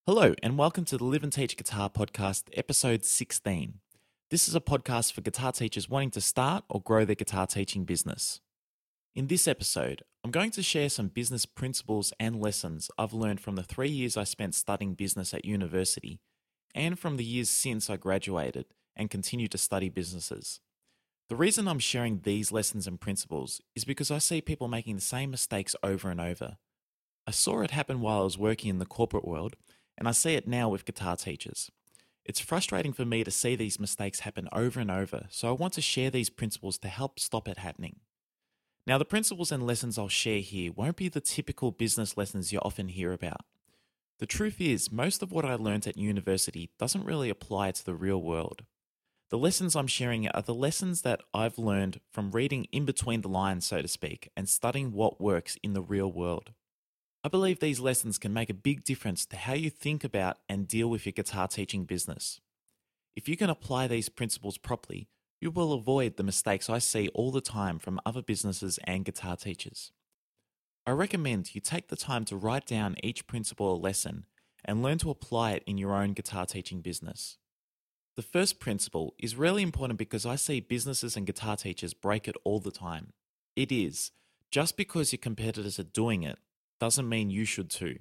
Hello, and welcome to the Live and Teach Guitar Podcast, episode 16. This is a podcast for guitar teachers wanting to start or grow their guitar teaching business. In this episode, I'm going to share some business principles and lessons I've learned from the 3 years I spent studying business at university and from the years since I graduated and continue to study businesses. The reason I'm sharing these lessons and principles is because I see people making the same mistakes over and over. I saw it happen while I was working in the corporate world, and I see it now with guitar teachers. It's frustrating for me to see these mistakes happen over and over, so I want to share these principles to help stop it happening. Now, the principles and lessons I'll share here won't be the typical business lessons you often hear about. The truth is, most of what I learned at university doesn't really apply to the real world. The lessons I'm sharing are the lessons that I've learned from reading in between the lines, so to speak, and studying what works in the real world. I believe these lessons can make a big difference to how you think about and deal with your guitar teaching business. If you can apply these principles properly, you will avoid the mistakes I see all the time from other businesses and guitar teachers. I recommend you take the time to write down each principle or lesson and learn to apply it in your own guitar teaching business. The first principle is really important because I see businesses and guitar teachers break it all the time. It is, just because your competitors are doing it doesn't mean you should too.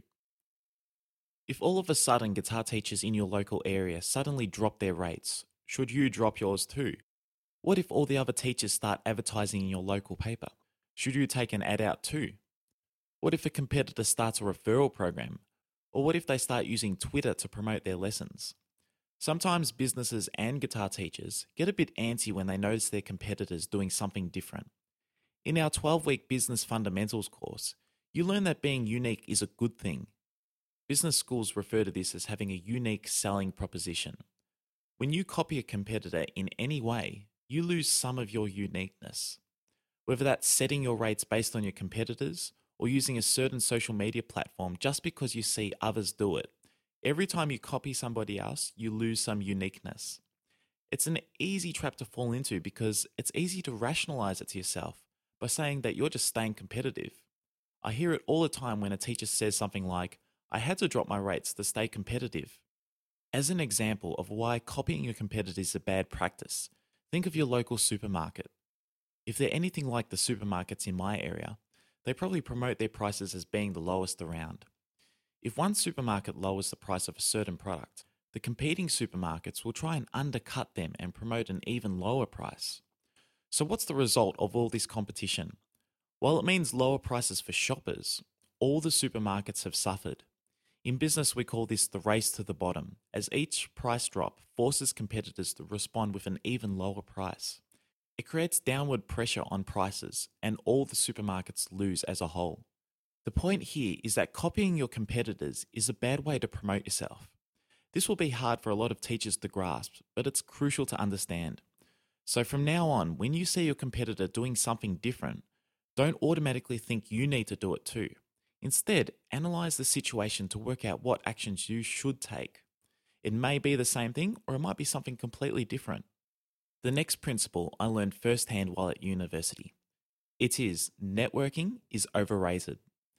If all of a sudden guitar teachers in your local area suddenly drop their rates, should you drop yours too? What if all the other teachers start advertising in your local paper? Should you take an ad out too? What if a competitor starts a referral program? Or what if they start using Twitter to promote their lessons? Sometimes businesses and guitar teachers get a bit antsy when they notice their competitors doing something different. In our 12-week Business Fundamentals course, you learn that being unique is a good thing. Business schools refer to this as having a unique selling proposition. When you copy a competitor in any way, you lose some of your uniqueness. Whether that's setting your rates based on your competitors or using a certain social media platform just because you see others do it, every time you copy somebody else, you lose some uniqueness. It's an easy trap to fall into because it's easy to rationalize it to yourself by saying that you're just staying competitive. I hear it all the time when a teacher says something like, I had to drop my rates to stay competitive. As an example of why copying your competitors is a bad practice, think of your local supermarket. If they're anything like the supermarkets in my area, they probably promote their prices as being the lowest around. If one supermarket lowers the price of a certain product, the competing supermarkets will try and undercut them and promote an even lower price. So what's the result of all this competition? While it means lower prices for shoppers, all the supermarkets have suffered. In business, we call this the race to the bottom, as each price drop forces competitors to respond with an even lower price. It creates downward pressure on prices, and all the supermarkets lose as a whole. The point here is that copying your competitors is a bad way to promote yourself. This will be hard for a lot of teachers to grasp, but it's crucial to understand. So from now on, when you see your competitor doing something different, don't automatically think you need to do it too. Instead, analyze the situation to work out what actions you should take. It may be the same thing or it might be something completely different. The next principle I learned firsthand while at university. It is networking is overrated.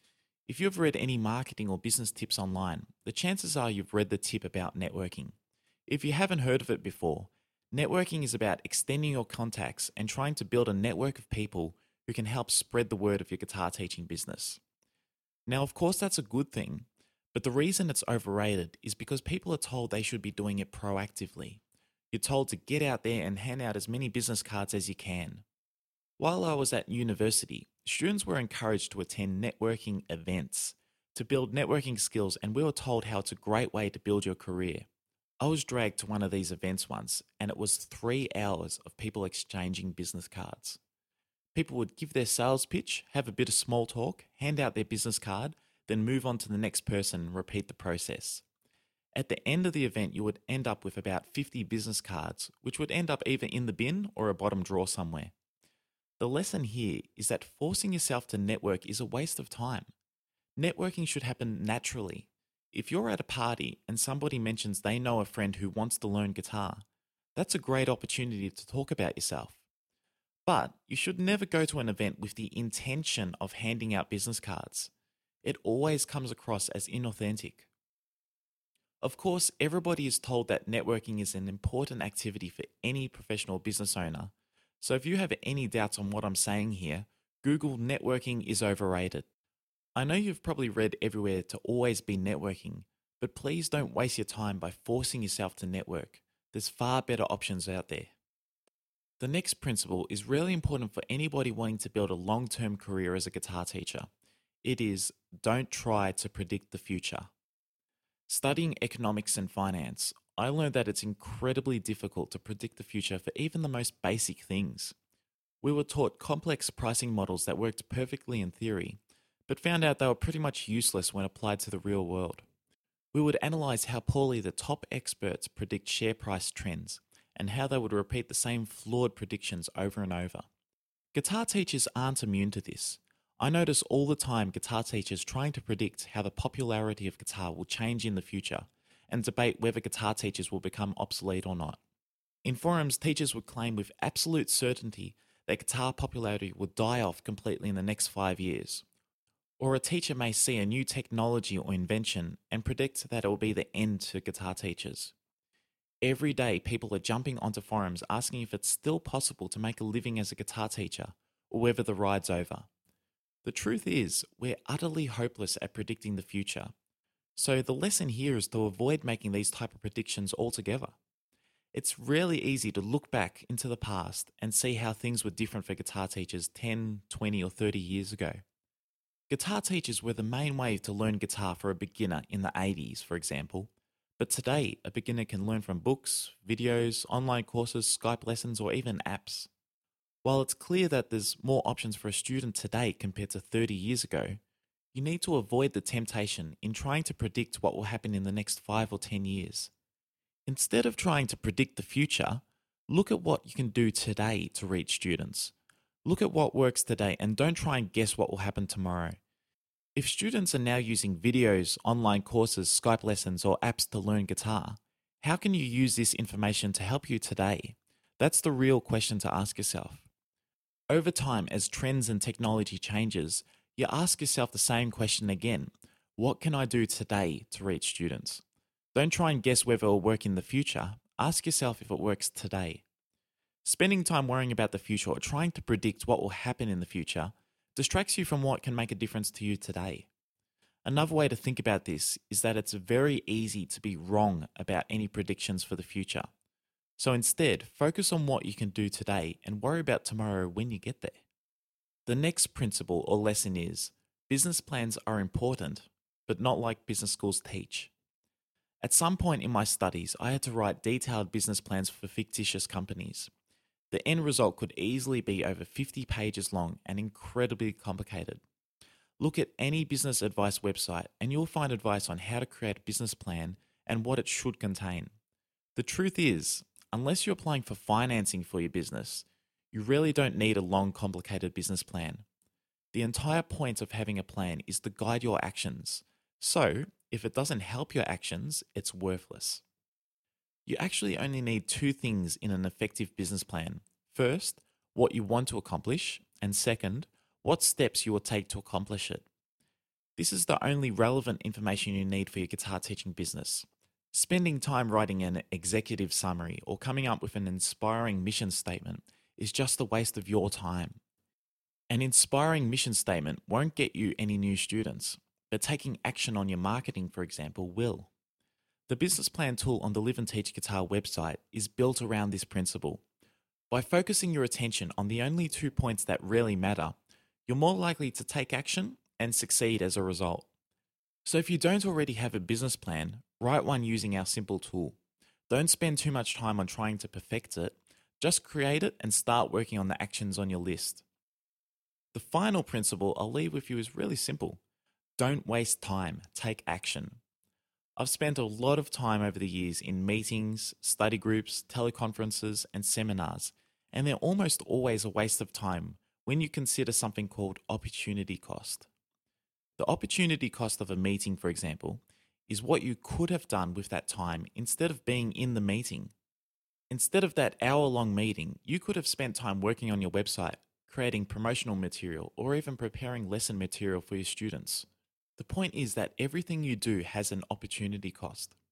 If you've read any marketing or business tips online, the chances are you've read the tip about networking. If you haven't heard of it before, networking is about extending your contacts and trying to build a network of people who can help spread the word of your guitar teaching business. Now, of course, that's a good thing, but the reason it's overrated is because people are told they should be doing it proactively. You're told to get out there and hand out as many business cards as you can. While I was at university, students were encouraged to attend networking events to build networking skills, and we were told how it's a great way to build your career. I was dragged to one of these events once, and it was 3 hours of people exchanging business cards. People would give their sales pitch, have a bit of small talk, hand out their business card, then move on to the next person and repeat the process. At the end of the event, you would end up with about 50 business cards, which would end up either in the bin or a bottom drawer somewhere. The lesson here is that forcing yourself to network is a waste of time. Networking should happen naturally. If you're at a party and somebody mentions they know a friend who wants to learn guitar, that's a great opportunity to talk about yourself. But you should never go to an event with the intention of handing out business cards. It always comes across as inauthentic. Of course, everybody is told that networking is an important activity for any professional business owner. So if you have any doubts on what I'm saying here, Google networking is overrated. I know you've probably read everywhere to always be networking, but please don't waste your time by forcing yourself to network. There's far better options out there. The next principle is really important for anybody wanting to build a long-term career as a guitar teacher. It is, don't try to predict the future. Studying economics and finance, I learned that it's incredibly difficult to predict the future for even the most basic things. We were taught complex pricing models that worked perfectly in theory, but found out they were pretty much useless when applied to the real world. We would analyze how poorly the top experts predict share price trends and how they would repeat the same flawed predictions over and over. Guitar teachers aren't immune to this. I notice all the time guitar teachers trying to predict how the popularity of guitar will change in the future and debate whether guitar teachers will become obsolete or not. In forums, teachers would claim with absolute certainty that guitar popularity would die off completely in the next 5 years. Or a teacher may see a new technology or invention and predict that it will be the end to guitar teachers. Every day, people are jumping onto forums asking if it's still possible to make a living as a guitar teacher or whether the ride's over. The truth is, we're utterly hopeless at predicting the future. So the lesson here is to avoid making these type of predictions altogether. It's really easy to look back into the past and see how things were different for guitar teachers 10, 20 or 30 years ago. Guitar teachers were the main way to learn guitar for a beginner in the 80s, for example. But today, a beginner can learn from books, videos, online courses, Skype lessons, or even apps. While it's clear that there's more options for a student today compared to 30 years ago, you need to avoid the temptation in trying to predict what will happen in the next 5 or 10 years. Instead of trying to predict the future, look at what you can do today to reach students. Look at what works today and don't try and guess what will happen tomorrow. If students are now using videos, online courses, Skype lessons, or apps to learn guitar, how can you use this information to help you today? That's the real question to ask yourself. Over time, as trends and technology changes, you ask yourself the same question again. What can I do today to reach students? Don't try and guess whether it will work in the future. Ask yourself if it works today. Spending time worrying about the future or trying to predict what will happen in the future distracts you from what can make a difference to you today. Another way to think about this is that it's very easy to be wrong about any predictions for the future. So instead, focus on what you can do today and worry about tomorrow when you get there. The next principle or lesson is, business plans are important, but not like business schools teach. At some point in my studies, I had to write detailed business plans for fictitious companies. The end result could easily be over 50 pages long and incredibly complicated. Look at any business advice website and you'll find advice on how to create a business plan and what it should contain. The truth is, unless you're applying for financing for your business, you really don't need a long, complicated business plan. The entire point of having a plan is to guide your actions. So, if it doesn't help your actions, it's worthless. You actually only need 2 things in an effective business plan. First, what you want to accomplish, and second, what steps you will take to accomplish it. This is the only relevant information you need for your guitar teaching business. Spending time writing an executive summary or coming up with an inspiring mission statement is just a waste of your time. An inspiring mission statement won't get you any new students, but taking action on your marketing, for example, will. The business plan tool on the Live and Teach Guitar website is built around this principle. By focusing your attention on the only 2 points that really matter, you're more likely to take action and succeed as a result. So if you don't already have a business plan, write one using our simple tool. Don't spend too much time on trying to perfect it. Just create it and start working on the actions on your list. The final principle I'll leave with you is really simple. Don't waste time, take action. I've spent a lot of time over the years in meetings, study groups, teleconferences, and seminars, and they're almost always a waste of time when you consider something called opportunity cost. The opportunity cost of a meeting, for example, is what you could have done with that time instead of being in the meeting. Instead of that hour-long meeting, you could have spent time working on your website, creating promotional material, or even preparing lesson material for your students. The point is that everything you do has an opportunity cost.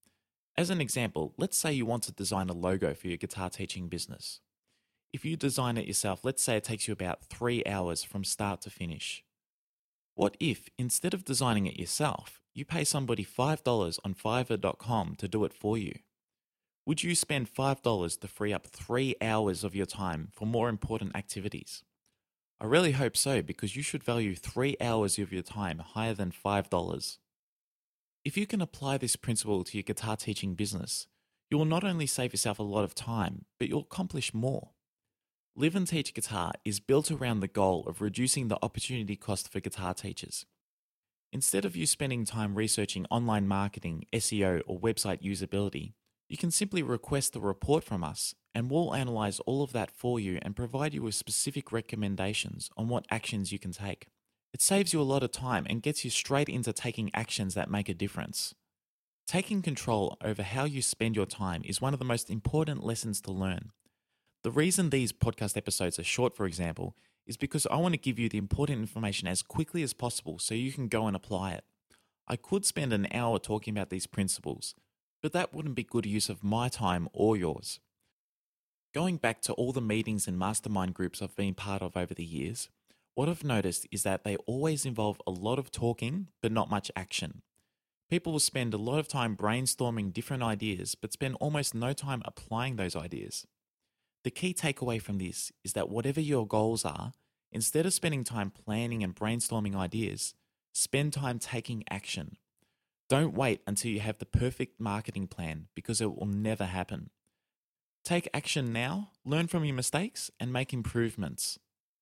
As an example, let's say you want to design a logo for your guitar teaching business. If you design it yourself, let's say it takes you about 3 hours from start to finish. What if, instead of designing it yourself, you pay somebody $5 on Fiverr.com to do it for you? Would you spend $5 to free up 3 hours of your time for more important activities? I really hope so, because you should value 3 hours of your time higher than $5. If you can apply this principle to your guitar teaching business, you will not only save yourself a lot of time, but you'll accomplish more. Live and Teach Guitar is built around the goal of reducing the opportunity cost for guitar teachers. Instead of you spending time researching online marketing, SEO, or website usability, you can simply request a report from us and we'll analyze all of that for you and provide you with specific recommendations on what actions you can take. It saves you a lot of time and gets you straight into taking actions that make a difference. Taking control over how you spend your time is one of the most important lessons to learn. The reason these podcast episodes are short, for example, is because I want to give you the important information as quickly as possible so you can go and apply it. I could spend an hour talking about these principles, but that wouldn't be good use of my time or yours. Going back to all the meetings and mastermind groups I've been part of over the years, what I've noticed is that they always involve a lot of talking, but not much action. People will spend a lot of time brainstorming different ideas, but spend almost no time applying those ideas. The key takeaway from this is that whatever your goals are, instead of spending time planning and brainstorming ideas, spend time taking action. Don't wait until you have the perfect marketing plan, because it will never happen. Take action now, learn from your mistakes, and make improvements.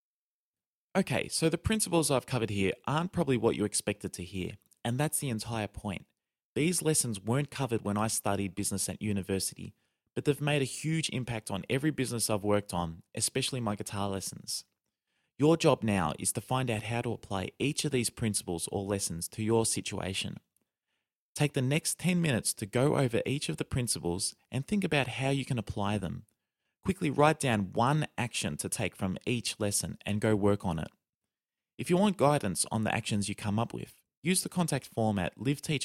Okay, so the principles I've covered here aren't probably what you expected to hear, and that's the entire point. These lessons weren't covered when I studied business at university, but they've made a huge impact on every business I've worked on, especially my guitar lessons. Your job now is to find out how to apply each of these principles or lessons to your situation. Take the next 10 minutes to go over each of the principles and think about how you can apply them. Quickly write down one action to take from each lesson and go work on it. If you want guidance on the actions you come up with, use the contact form at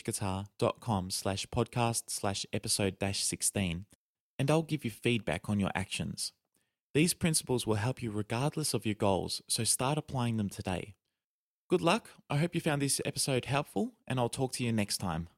liveteachguitar.com/podcast/episode-16 and I'll give you feedback on your actions. These principles will help you regardless of your goals, so start applying them today. Good luck. I hope you found this episode helpful, and I'll talk to you next time.